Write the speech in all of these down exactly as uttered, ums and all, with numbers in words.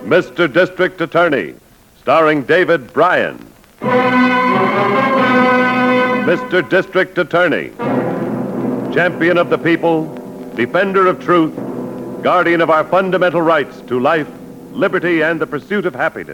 Mister District Attorney, starring David Bryan. Mister District Attorney, champion of the people, defender of truth, guardian of our fundamental rights to life, liberty, and the pursuit of happiness.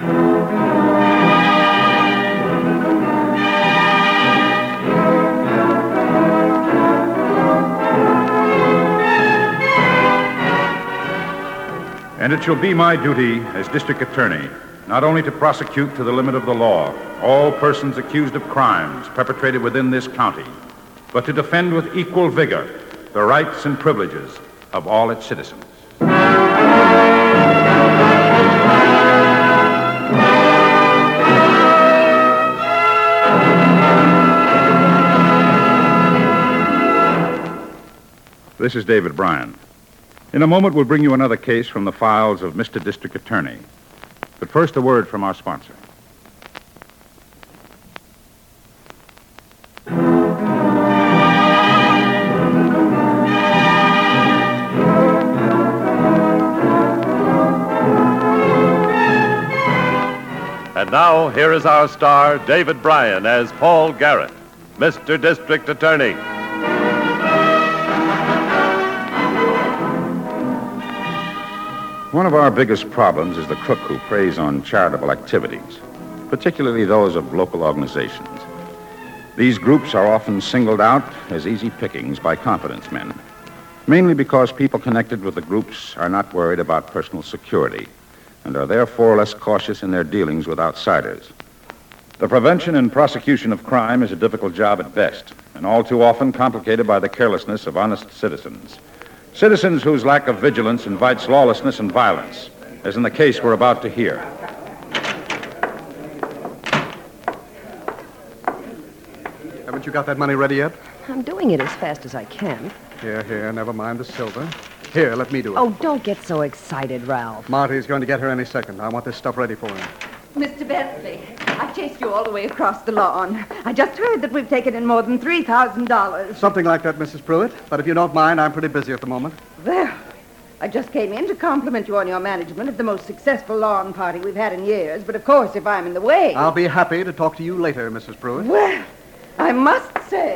And it shall be my duty as district attorney not only to prosecute to the limit of the law all persons accused of crimes perpetrated within this county, but to defend with equal vigor the rights and privileges of all its citizens. This is David Bryan. In a moment, we'll bring you another case from the files of Mister District Attorney. But first, a word from our sponsor. And now, here is our star, David Bryan, as Paul Garrett, Mister District Attorney. One of our biggest problems is the crook who preys on charitable activities, particularly those of local organizations. These groups are often singled out as easy pickings by confidence men, mainly because people connected with the groups are not worried about personal security and are therefore less cautious in their dealings with outsiders. The prevention and prosecution of crime is a difficult job at best, and all too often complicated by the carelessness of honest citizens. Citizens whose lack of vigilance invites lawlessness and violence, as in the case we're about to hear. Haven't you got that money ready yet? I'm doing it as fast as I can. Here, here, never mind the silver. Here, let me do it. Oh, don't get so excited, Ralph. Marty's going to get here any second. I want this stuff ready for him. Mister Bentley, I've chased you all the way across the lawn. I just heard that we've taken in more than three thousand dollars. Something like that, Missus Pruitt. But if you don't mind, I'm pretty busy at the moment. Well, I just came in to compliment you on your management of the most successful lawn party we've had in years. But, of course, if I'm in the way... I'll be happy to talk to you later, Missus Pruitt. Well, I must say...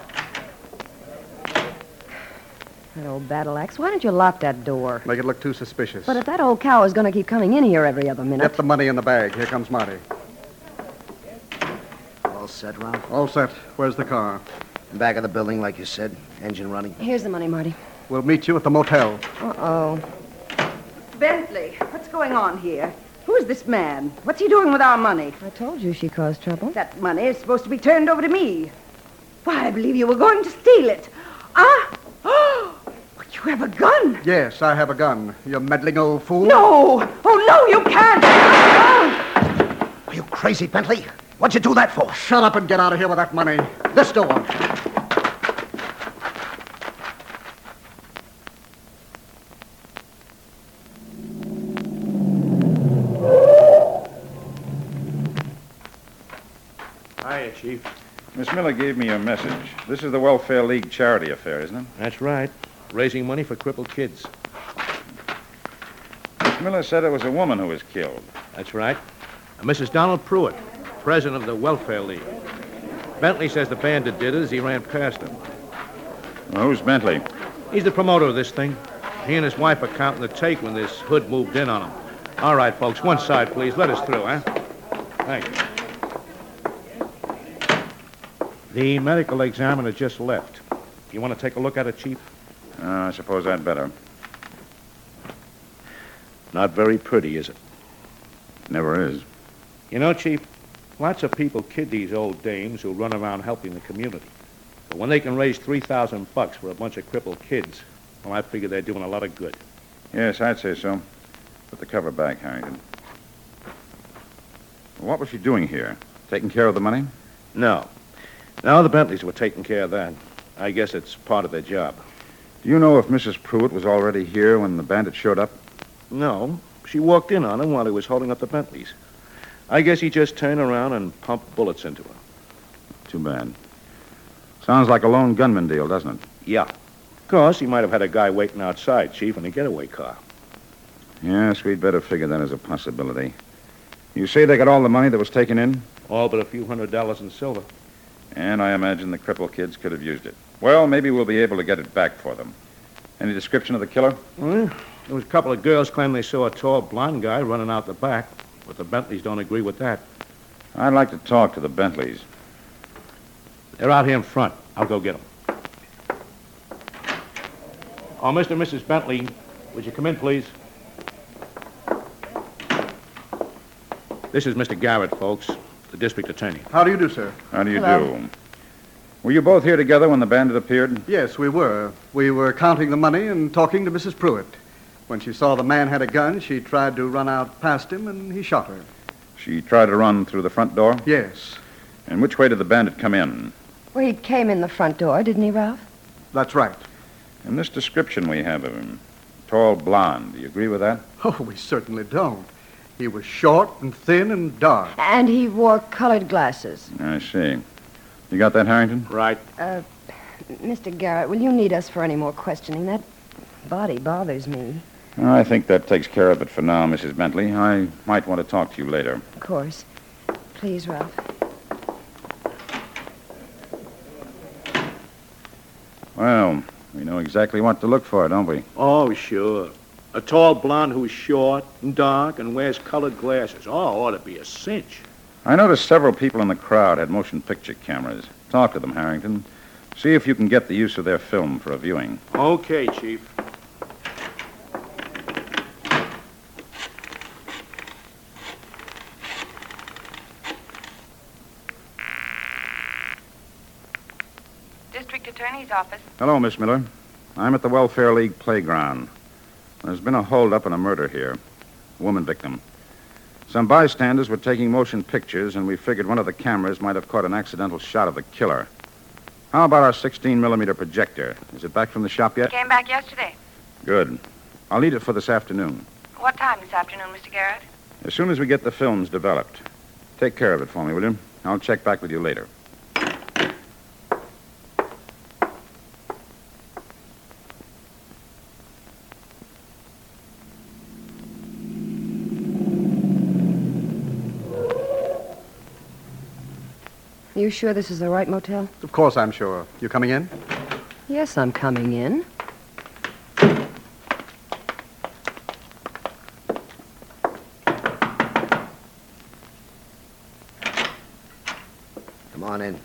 That old battle axe, why don't you lock that door? Make it look too suspicious. But if that old cow is going to keep coming in here every other minute... Get the money in the bag. Here comes Marty. All set, Ralph? All set. Where's the car? Back of the building, like you said. Engine running. Here's the money, Marty. We'll meet you at the motel. Uh-oh. Bentley, what's going on here? Who is this man? What's he doing with our money? I told you she caused trouble. That money is supposed to be turned over to me. Why, I believe you were going to steal it. Ah! Oh! You have a gun. Yes, I have a gun. You meddling old fool. No! Oh, no, you can't! Oh! Are you crazy, Bentley? What'd you do that for? Shut up and get out of here with that money. This door. Hiya, Chief. Miss Miller gave me your message. This is the Welfare League charity affair, isn't it? That's right. Raising money for crippled kids. Miss Miller said it was a woman who was killed. That's right. Uh, Missus Donald Pruitt, president of the Welfare League. Bentley says the bandit did it as he ran past him. Well, who's Bentley? He's the promoter of this thing. He and his wife are counting the take when this hood moved in on him. All right, folks, one side, please. Let us through, huh? Thanks. The medical examiner just left. You want to take a look at it, Chief? Uh, I suppose I'd better. Not very pretty, is it? Never is. You know, Chief, lots of people kid these old dames who run around helping the community. But when they can raise three thousand bucks for a bunch of crippled kids, well, I figure they're doing a lot of good. Yes, I'd say so. Put the cover back, Harrington. What was she doing here? Taking care of the money? No. No, the Bentleys were taking care of that. I guess it's part of their job. Do you know if Missus Pruitt was already here when the bandit showed up? No. She walked in on him while he was holding up the Bentleys. I guess he just turned around and pumped bullets into her. Too bad. Sounds like a lone gunman deal, doesn't it? Yeah. Of course, he might have had a guy waiting outside, Chief, in a getaway car. Yes, we'd better figure that as a possibility. You say they got all the money that was taken in? All but a few hundred dollars in silver. And I imagine the cripple kids could have used it. Well, maybe we'll be able to get it back for them. Any description of the killer? Well, there was a couple of girls claim they saw a tall blonde guy running out the back, but the Bentleys don't agree with that. I'd like to talk to the Bentleys. They're out here in front. I'll go get them. Oh, Mister and Missus Bentley, would you come in, please? This is Mister Garrett, folks, the district attorney. How do you do, sir? How do you Hello. do? Were you both here together when the bandit appeared? Yes, we were. We were counting the money and talking to Missus Pruitt. When she saw the man had a gun, she tried to run out past him, and he shot her. She tried to run through the front door? Yes, And which way did the bandit come in? Well, he came in the front door, didn't he, Ralph? that's right. And this description we have of him, tall blonde, do you agree with that? Oh, we certainly don't. He was short and thin and dark. And he wore colored glasses. I see. You got that, Harrington? Right. Uh, Mister Garrett, will you need us for any more questioning? That body bothers me. I think that takes care of it for now, Missus Bentley. I might want to talk to you later. Of course. Please, Ralph. Well, we know exactly what to look for, don't we? Oh, sure. A tall blonde who's short and dark and wears colored glasses. Oh, ought to be a cinch. I noticed several people in the crowd had motion picture cameras. Talk to them, Harrington. See if you can get the use of their film for a viewing. Okay, Chief. District Attorney's Office. Hello, Miss Miller. I'm at the Welfare League playground. There's been a holdup and a murder here. A woman victim. Some bystanders were taking motion pictures, and we figured one of the cameras might have caught an accidental shot of the killer. How about our sixteen millimeter projector? Is it back from the shop yet? Came back yesterday. Good. I'll need it for this afternoon. What time this afternoon, Mister Garrett? As soon as we get the films developed. Take care of it for me, will you? I'll check back with you later. You sure this is the right motel? Of course I'm sure. You coming in? Yes, I'm coming in. Come on in.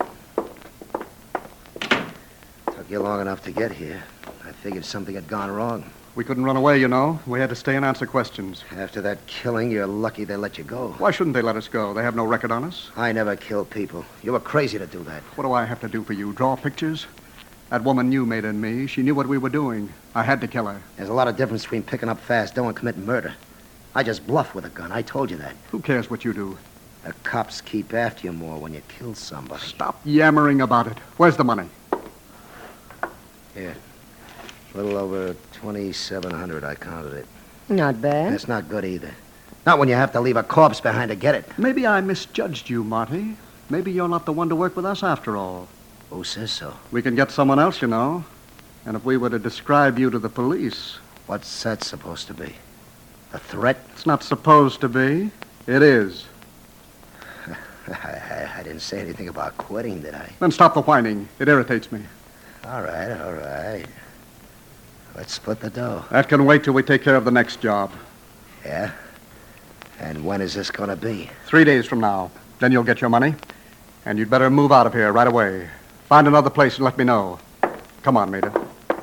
Took you long enough to get here. I figured something had gone wrong. We couldn't run away, you know. We had to stay and answer questions. After that killing, you're lucky they let you go. Why shouldn't they let us go? They have no record on us. I never kill people. You were crazy to do that. What do I have to do for you? Draw pictures? That woman knew Maida and me. She knew what we were doing. I had to kill her. There's a lot of difference between picking up fast dough and committing murder. I just bluff with a gun. I told you that. Who cares what you do? The cops keep after you more when you kill somebody. Stop yammering about it. Where's the money? Here. A little over twenty-seven hundred, I counted it. Not bad. That's not good either. Not when you have to leave a corpse behind to get it. Maybe I misjudged you, Marty. Maybe you're not the one to work with us after all. Who says so? We can get someone else, you know. And if we were to describe you to the police... What's that supposed to be? A threat? It's not supposed to be. It is. I, I, I didn't say anything about quitting, did I? Then stop the whining. It irritates me. All right, all right. Let's split the dough. That can wait till we take care of the next job. Yeah? And when is this going to be? Three days from now. Then you'll get your money. And you'd better move out of here right away. Find another place and let me know. Come on, Maida.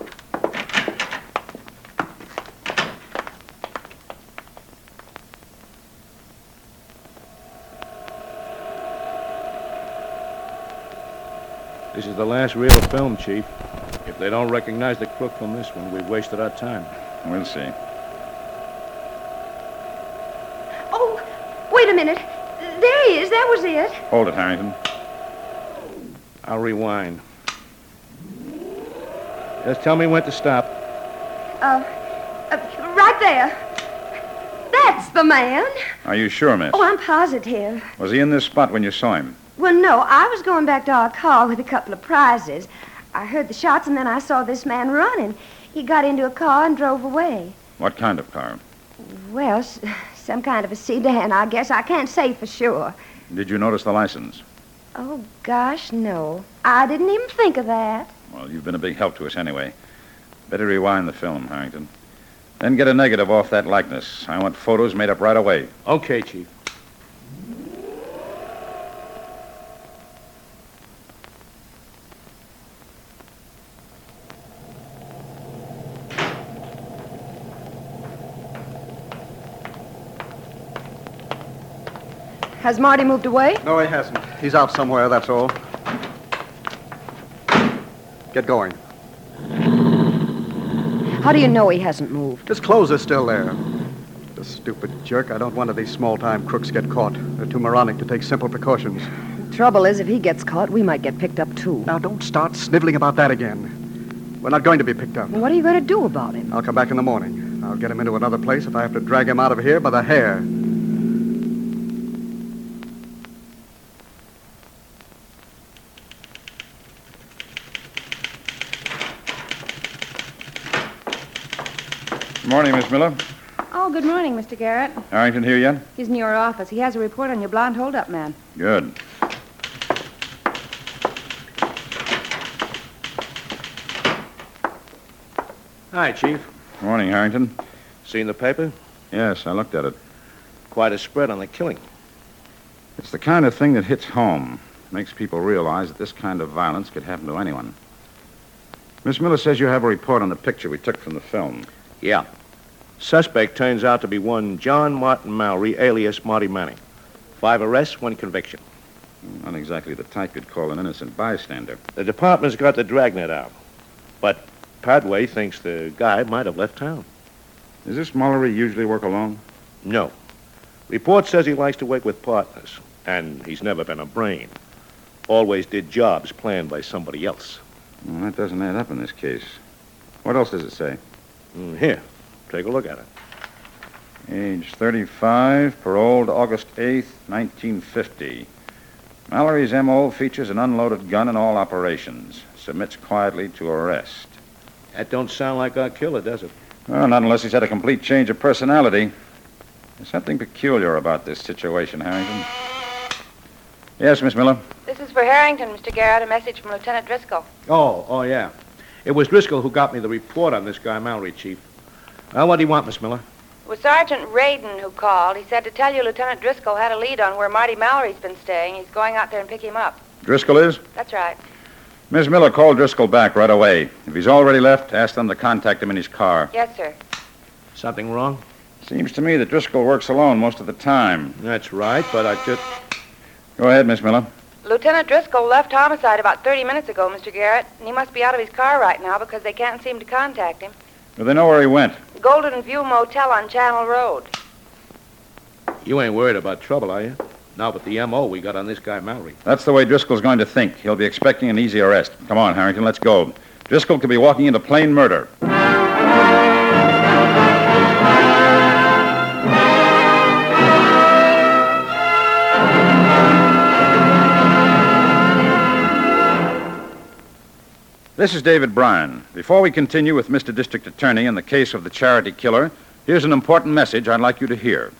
This is the last real film, Chief. If they don't recognize the crook from this one, we've wasted our time. We'll see. Oh, wait a minute. There he is. That was it. Hold it, Harrington. I'll rewind. Just tell me when to stop. Uh, uh, right there. That's the man. Are you sure, miss? Oh, I'm positive. Was he in this spot when you saw him? Well, no, I was going back to our car with a couple of prizes. I heard the shots, and then I saw this man running. He got into a car and drove away. What kind of car? Well, s- some kind of a sedan, I guess. I can't say for sure. Did you notice the license? Oh, gosh, no. I didn't even think of that. Well, you've been a big help to us anyway. Better rewind the film, Harrington. Then get a negative off that likeness. I want photos made up right away. Okay, Chief. Has Marty moved away? No, he hasn't. He's out somewhere, that's all. Get going. How do you know he hasn't moved? His clothes are still there. The stupid jerk. I don't want these small-time crooks get caught. They're too moronic to take simple precautions. Trouble is, if he gets caught, we might get picked up, too. Now, don't start sniveling about that again. We're not going to be picked up. What are you going to do about him? I'll come back in the morning. I'll get him into another place if I have to drag him out of here by the hair. Good morning, Miss Miller. Oh, good morning, Mister Garrett. Harrington here yet? He's in your office. He has a report on your blonde hold-up man. Good. Hi, Chief. Morning, Harrington. Seen the paper? Yes, I looked at it. Quite a spread on the killing. It's the kind of thing that hits home. Makes people realize that this kind of violence could happen to anyone. Miss Miller says you have a report on the picture we took from the film. Yeah. Suspect turns out to be one John Martin Mallory, alias Marty Manning. Five arrests, one conviction. Not exactly the type you'd call an innocent bystander. The department's got the dragnet out. But Padway thinks the guy might have left town. Does this Mallory usually work alone? No. Report says he likes to work with partners, and he's never been a brain. Always did jobs planned by somebody else. Well, that doesn't add up in this case. What else does it say? Mm, Here, take a look at it. Age thirty-five, paroled August eighth, nineteen fifty. Mallory's M O features an unloaded gun in all operations. Submits quietly to arrest. That don't sound like our killer, does it? Well, not unless he's had a complete change of personality. There's something peculiar about this situation, Harrington. Yes, Miss Miller? This is for Harrington, Mister Garrett. A message from Lieutenant Driscoll. Oh, oh, yeah. It was Driscoll who got me the report on this guy Mallory, Chief. Well, what do you want, Miss Miller? It was Sergeant Radin who called. He said to tell you Lieutenant Driscoll had a lead on where Marty Mallory's been staying. He's going out there and pick him up. Driscoll is? That's right. Miss Miller, call Driscoll back right away. If he's already left, ask them to contact him in his car. Yes, sir. Something wrong? Seems to me that Driscoll works alone most of the time. That's right, but I just... Go ahead, Miss Miller. Lieutenant Driscoll left homicide about thirty minutes ago, Mister Garrett, and he must be out of his car right now because they can't seem to contact him. Do they know where he went? Golden View Motel on Channel Road. You ain't worried about trouble, are you? Not with the M O we got on this guy Mallory. That's the way Driscoll's going to think. He'll be expecting an easy arrest. Come on, Harrington, let's go. Driscoll could be walking into plain murder. This is David Bryan. Before we continue with Mister District Attorney in the case of the charity killer, here's an important message I'd like you to hear.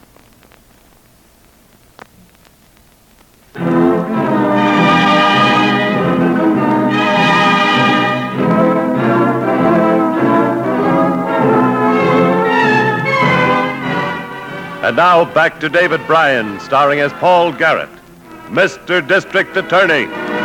And now back to David Bryan, starring as Paul Garrett, Mister District Attorney.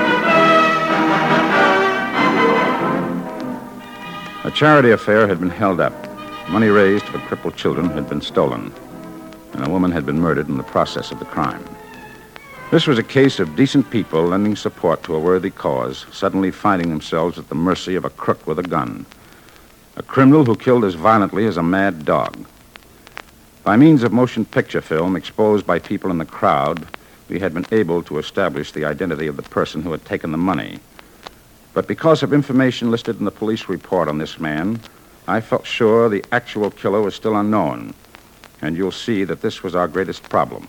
A charity affair had been held up. Money raised for crippled children had been stolen, and a woman had been murdered in the process of the crime. This was a case of decent people lending support to a worthy cause, suddenly finding themselves at the mercy of a crook with a gun, a criminal who killed as violently as a mad dog. By means of motion picture film exposed by people in the crowd, we had been able to establish the identity of the person who had taken the money. But because of information listed in the police report on this man, I felt sure the actual killer was still unknown. And you'll see that this was our greatest problem.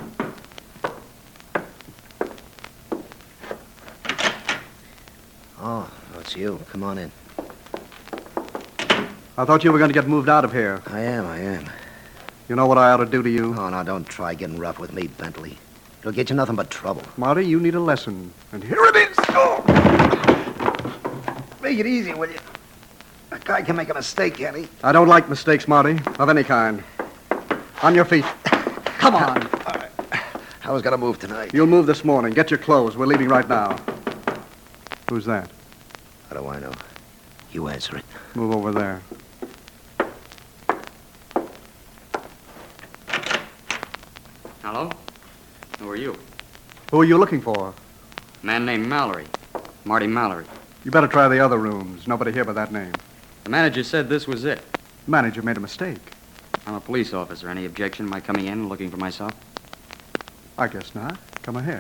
Oh, it's you. Come on in. I thought you were going to get moved out of here. I am, I am. You know what I ought to do to you? Oh, now, don't try getting rough with me, Bentley. It'll get you nothing but trouble. Marty, you need a lesson. And here it is. Oh! Make it easy, will you? A guy can make a mistake, can't he? I don't like mistakes, Marty, of any kind. On your feet. Come on. I was gonna move tonight. You'll move this morning. Get your clothes. We're leaving right now. Who's that? How do I know? You answer it. Move over there. Hello? Who are you? Who are you looking for? A man named Mallory. Marty Mallory. You better try the other rooms. Nobody here by that name. The manager said this was it. The manager made a mistake. I'm a police officer. Any objection to my coming in and looking for myself? I guess not. Come ahead.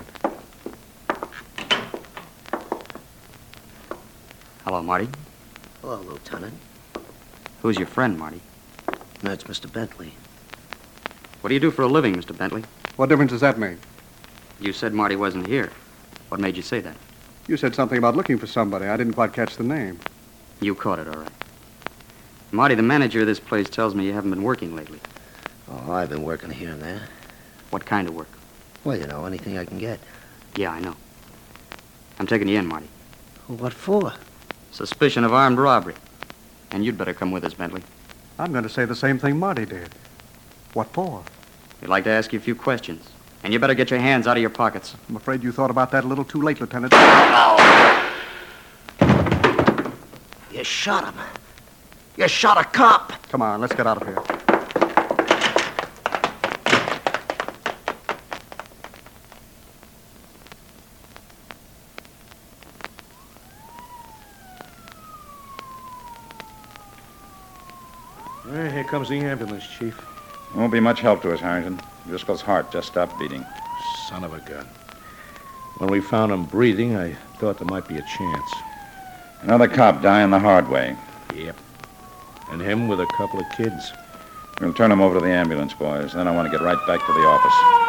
Hello, Marty. Hello, Lieutenant. Who's your friend, Marty? That's Mister Bentley. What do you do for a living, Mister Bentley? What difference does that make? You said Marty wasn't here. What made you say that? You said something about looking for somebody. I didn't quite catch the name. You caught it, all right. Marty, the manager of this place tells me you haven't been working lately. Oh, I've been working here and there. What kind of work? Well, you know, anything I can get. Yeah, I know. I'm taking you in, Marty. What for? Suspicion of armed robbery. And you'd better come with us, Bentley. I'm going to say the same thing Marty did. What for? We'd like to ask you a few questions. And you better get your hands out of your pockets. I'm afraid you thought about that a little too late, Lieutenant. You shot him. You shot a cop. Come on, let's get out of here. Well, here comes the ambulance, Chief. Won't be much help to us, Harrington. Driscoll's heart just stopped beating. Son of a gun. When we found him breathing, I thought there might be a chance. Another cop dying the hard way. Yep. And him with a couple of kids. We'll turn him over to the ambulance, boys. Then I want to get right back to the office.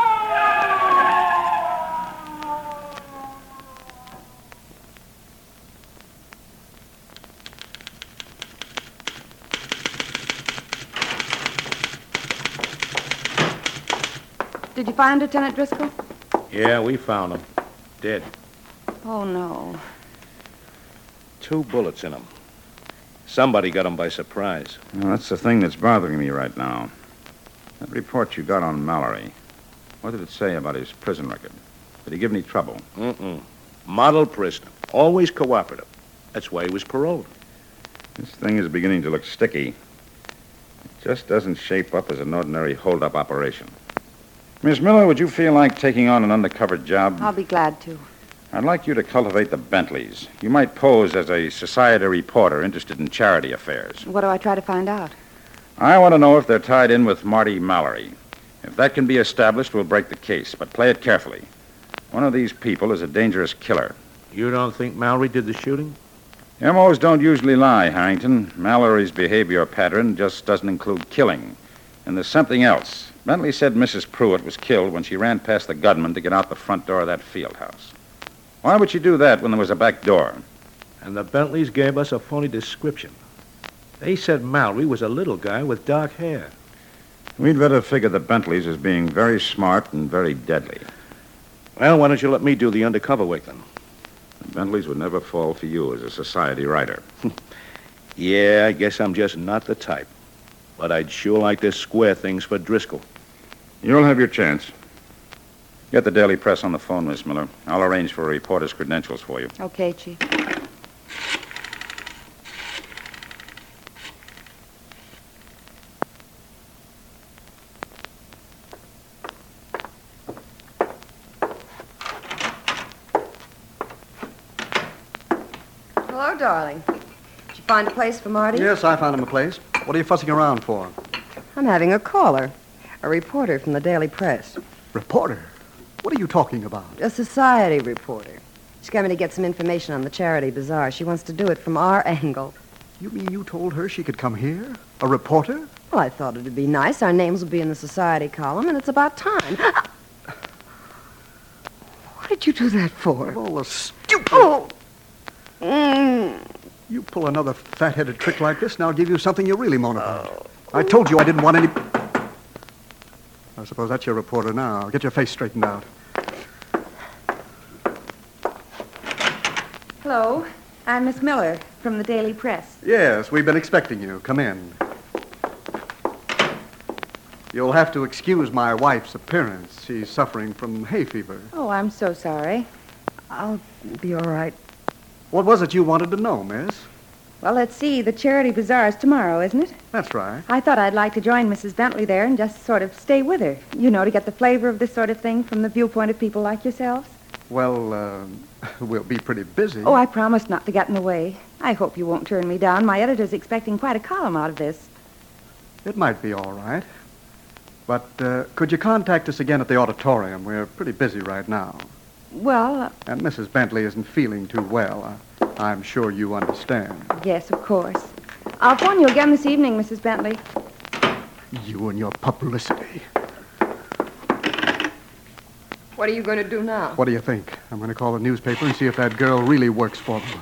Did you find Lieutenant Driscoll? Yeah, we found him. Dead. Oh, no. Two bullets in him. Somebody got him by surprise. Well, that's the thing that's bothering me right now. That report you got on Mallory. What did it say about his prison record? Did he give any trouble? Mm-mm. Model prisoner. Always cooperative. That's why he was paroled. This thing is beginning to look sticky. It just doesn't shape up as an ordinary hold-up operation. Miss Miller, would you feel like taking on an undercover job? I'll be glad to. I'd like you to cultivate the Bentleys. You might pose as a society reporter interested in charity affairs. What do I try to find out? I want to know if they're tied in with Marty Mallory. If that can be established, we'll break the case, but play it carefully. One of these people is a dangerous killer. You don't think Mallory did the shooting? M Os don't usually lie, Harrington. Mallory's behavior pattern just doesn't include killing. And there's something else. Bentley said Missus Pruitt was killed when she ran past the gunman to get out the front door of that field house. Why would she do that when there was a back door? And the Bentleys gave us a phony description. They said Mallory was a little guy with dark hair. We'd better figure the Bentleys as being very smart and very deadly. Well, why don't you let me do the undercover work then? The Bentleys would never fall for you as a society writer. Yeah, I guess I'm just not the type. But I'd sure like to square things for Driscoll. You'll have your chance. Get the Daily Press on the phone, Miss Miller. I'll arrange for a reporter's credentials for you. Okay, Chief. Hello, darling. Did you find a place for Marty? Yes, I found him a place. What are you fussing around for? I'm having a caller. A reporter from the Daily Press. Reporter? What are you talking about? A society reporter. She's coming to get some information on the charity bazaar. She wants to do it from our angle. You mean you told her she could come here? A reporter? Well, I thought it'd be nice. Our names will be in the society column, and it's about time. What did you do that for? Of all the stupid... Oh! Mm. You pull another fat-headed trick like this, and I'll give you something you really moan about. I told you I didn't want any... I suppose that's your reporter now. Get your face straightened out. Hello. I'm Miss Miller from the Daily Press. Yes, we've been expecting you. Come in. You'll have to excuse my wife's appearance. She's suffering from hay fever. Oh, I'm so sorry. I'll be all right. What was it you wanted to know, miss? Well, let's see. The charity bazaar is tomorrow, isn't it? That's right. I thought I'd like to join Missus Bentley there and just sort of stay with her. You know, to get the flavor of this sort of thing from the viewpoint of people like yourselves. Well, uh, we'll be pretty busy. Oh, I promised not to get in the way. I hope you won't turn me down. My editor's expecting quite a column out of this. It might be all right. But uh, could you contact us again at the auditorium? We're pretty busy right now. Well, uh, And Missus Bentley isn't feeling too well. I, I'm sure you understand. yes, of course. I'll phone you again this evening, Missus Bentley. You and your publicity. What are you going to do now? What do you think? I'm going to call the newspaper and see if that girl really works for them.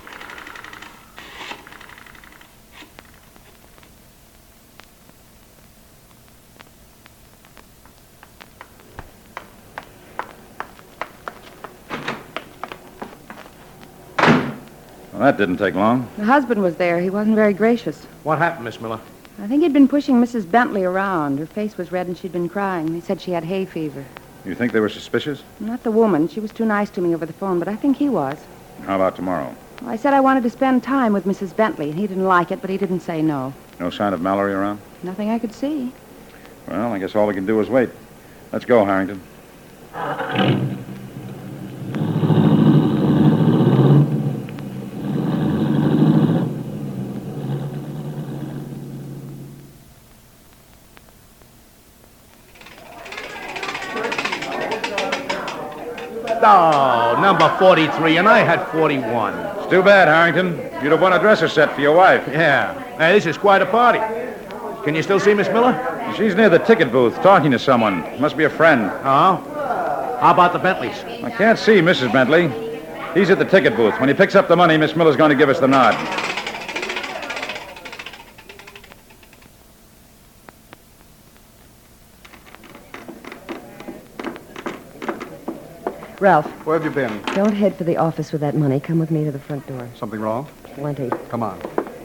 Well, that didn't take long. The husband was there. He wasn't very gracious. What happened, Miss Miller? I think he'd been pushing Missus Bentley around. Her face was red and she'd been crying. He said she had hay fever. You think they were suspicious? Not the woman. She was too nice to me over the phone, but I think he was. How about tomorrow? Well, I said I wanted to spend time with Missus Bentley. He didn't like it, but he didn't say no. No sign of Mallory around? Nothing I could see. Well, I guess all we can do is wait. Let's go, Harrington. Oh, number forty-three, and I had forty-one. It's too bad, Harrington. You'd have won a dresser set for your wife. Yeah. Hey, this is quite a party. Can you still see Miss Miller? She's near the ticket booth talking to someone. Must be a friend. Oh? How about the Bentleys? I can't see Missus Bentley. He's at the ticket booth. When he picks up the money, Miss Miller's going to give us the nod. Ralph, Where have you been? don't head for the office with that money. Come with me to the front door. Something wrong? Plenty. Come on.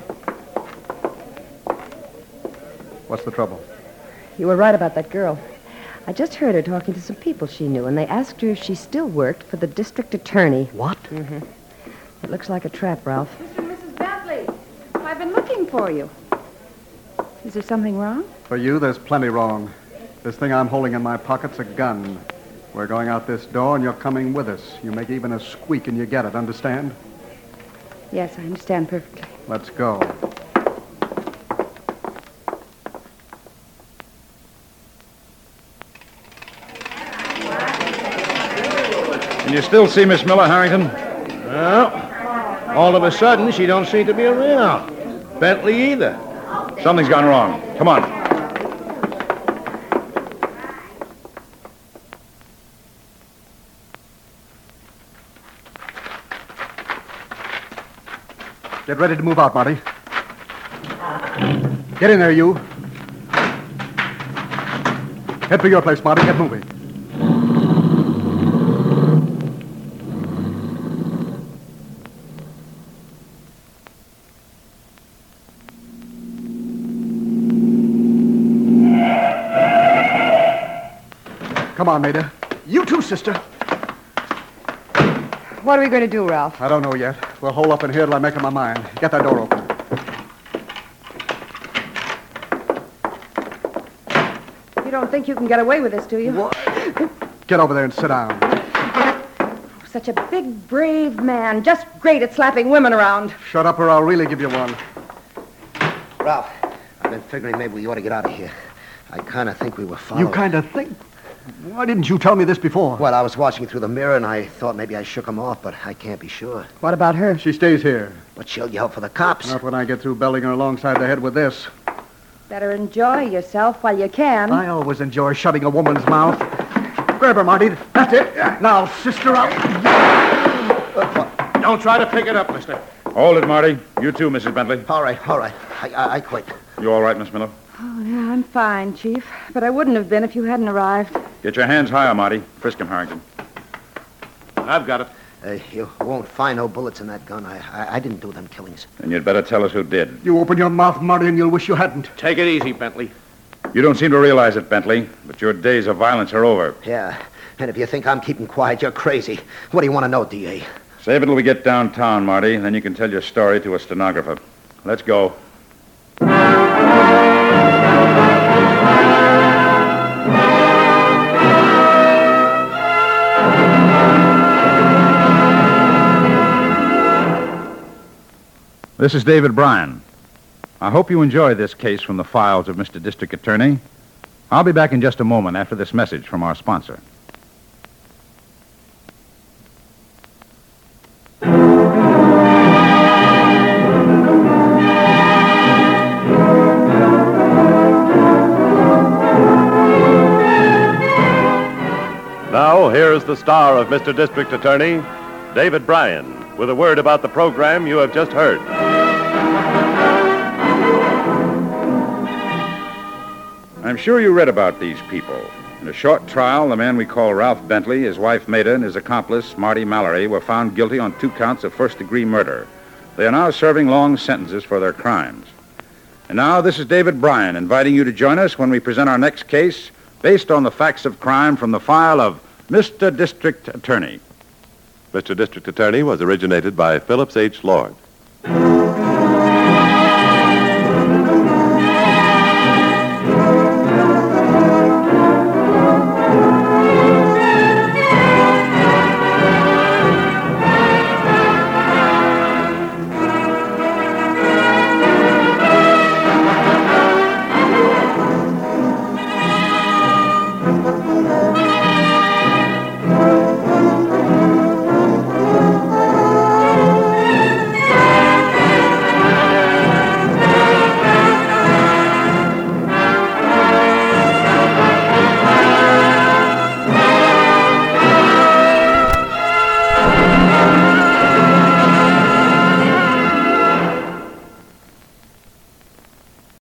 What's the trouble? You were right about that girl. I just heard her talking to some people she knew, and they asked her if she still worked for the district attorney. What? Mm-hmm. It looks like a trap, Ralph. Mister and Missus Bentley, I've been looking for you. Is there something wrong? For you, there's plenty wrong. This thing I'm holding in my pocket's a gun. We're going out this door, and you're coming with us. You make even a squeak, and you get it. Understand? Yes, I understand perfectly. Let's go. Can you still see Miss Miller, Harrington? Well, all of a sudden, she don't seem to be around. Bentley either. Something's gone wrong. Come on. Get ready to move out, Marty. Get in there, you. Head for your place, Marty. Get moving. Come on, Maida. You too, sister. What are we going to do, Ralph? I don't know yet. We'll hole up in here till I make up my mind. Get that door open. You don't think you can get away with this, do you? What? Get over there and sit down. Such a big, brave man. Just great at slapping women around. Shut up or I'll really give you one. Ralph, I've been figuring maybe we ought to get out of here. I kind of think we were followed. You kind of think... Why didn't you tell me this before? Well, I was watching through the mirror, and I thought maybe I shook him off, but I can't be sure. What about her? She stays here. But she'll yell for the cops. Not when I get through belting her alongside the head with this. Better enjoy yourself while you can. I always enjoy shutting a woman's mouth. Grab her, Marty. That's it. Now, sister, out. Don't try to pick it up, mister. Hold it, Marty. You too, Missus Bentley. All right, all right. I, I, I quit. You all right, Miss Miller? Oh, yeah, I'm fine, Chief. But I wouldn't have been if you hadn't arrived. Get your hands higher, Marty. Frisk him, Harrington. I've got it. Uh, you won't find no bullets in that gun. I, I I didn't do them killings. And you'd better tell us who did. You open your mouth, Marty, and you'll wish you hadn't. Take it easy, Bentley. You don't seem to realize it, Bentley, but your days of violence are over. Yeah, and if you think I'm keeping quiet, you're crazy. What do you want to know, D A? Save it till we get downtown, Marty, and then you can tell your story to a stenographer. Let's go. This is David Bryan. I hope you enjoy this case from the files of Mister District Attorney. I'll be back in just a moment after this message from our sponsor. Now, here's the star of Mister District Attorney, David Bryan, with a word about the program you have just heard. I'm sure you read about these people. In a short trial, the man we call Ralph Bentley, his wife Maida, and his accomplice, Marty Mallory, were found guilty on two counts of first-degree murder. They are now serving long sentences for their crimes. And now, this is David Bryan inviting you to join us when we present our next case based on the facts of crime from the file of Mister District Attorney. Mister District Attorney was originated by Phillips H. Lord.